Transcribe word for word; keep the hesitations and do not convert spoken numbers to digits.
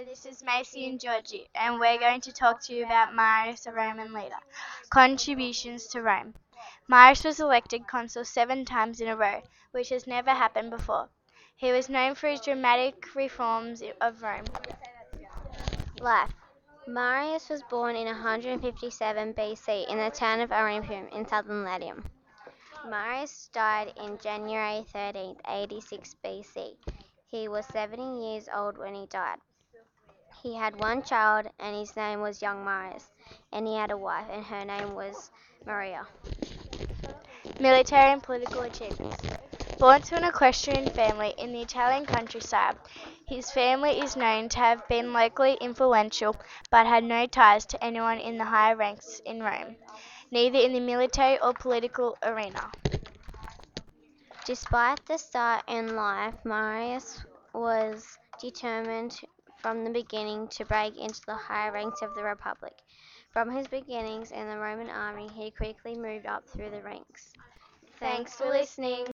this is Macy and Georgie, and we're going to talk to you about Marius, a Roman leader. Contributions to Rome. Marius was elected consul seven times in a row, which has never happened before. He was known for his dramatic reforms of Rome. Life. Marius was born in one hundred fifty-seven B C in the town of Olympia in southern Latium. Marius died in January thirteenth, eighty-six B C. He was seventy years old when he died. He had one child, and his name was young Marius, and he had a wife, and her name was Maria. Military and political achievements. Born to an equestrian family in the Italian countryside, his family is known to have been locally influential but had no ties to anyone in the higher ranks in Rome, neither in the military or political arena. Despite the start in life, Marius was determined from the beginning to break into the higher ranks of the Republic. From his beginnings in the Roman army, he quickly moved up through the ranks. Thanks for listening.